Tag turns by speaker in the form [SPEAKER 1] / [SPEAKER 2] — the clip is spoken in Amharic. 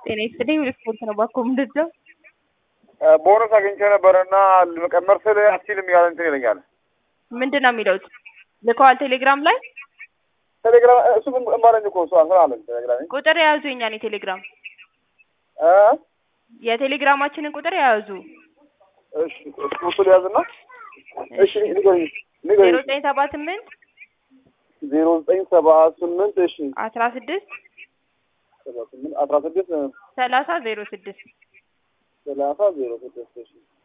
[SPEAKER 1] ጤና ይስጥልኝ ስፖርት ነው ባኮ ምንድነው
[SPEAKER 2] ቦነስ አግኝቼ ነበርና ለመቀመር ስለ አትችልም ያለ እንትን ይለኛል።
[SPEAKER 1] ምንድነው የሚለው ልከዋል ቴሌግራም ላይ
[SPEAKER 2] ቴሌግራም እሱ እንባለኝ እኮ እሱ አሰራለን ቴሌግራም
[SPEAKER 1] ቁጥር ያዙ የኛን የቴሌግራም የቴሌግራማችንን ቁጥር ያዙ።
[SPEAKER 2] እሺ ቁጥር ያዝና እሺ ንገሪኝ
[SPEAKER 1] 0978
[SPEAKER 2] 0978 እሺ
[SPEAKER 1] 16
[SPEAKER 2] 16 30 06
[SPEAKER 1] 30 06
[SPEAKER 2] 30 06 እሺ